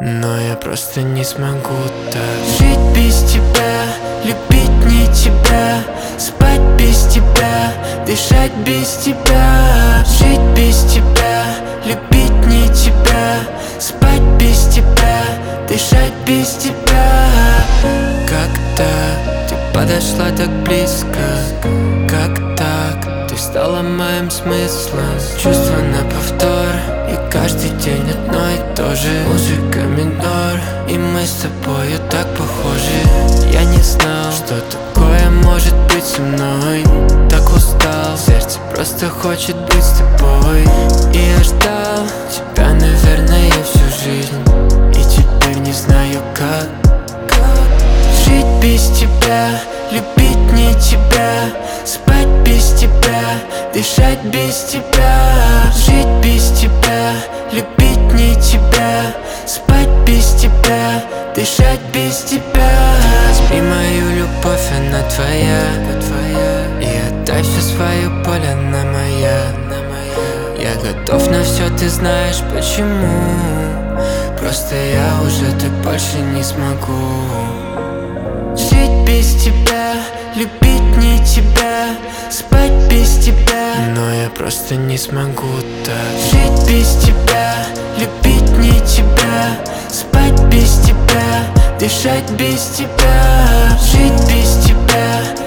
но я просто не смогу так жить без тебя, любить не тебя, спать без тебя, дышать без тебя. Жить без тебя, любить не тебя, спать без тебя, дышать без тебя. Как-то ты подошла так близко, как так ты стала моим смыслом. Чувства на повтор, и каждый день одно и то же. Музыка минор, и мы с тобою так похожи. Я не знал, что такое может быть со мной. Так устал, сердце просто хочет быть с тобой. И я ждал тебя, наверное, всю жизнь, и теперь не знаю как жить без тебя, любить не тебя, спать без тебя, дышать без тебя. Жить без тебя, любить не тебя, спать без тебя, дышать без тебя. Возьми мою любовь, она твоя, и отдай все свое поле, она моя. Я готов на все, ты знаешь почему. Просто я уже так больше не смогу жить без тебя, любить не тебя, спать без тебя, но я просто не смогу так жить без тебя, любить не тебя, спать без тебя, дышать без тебя. Жить без тебя,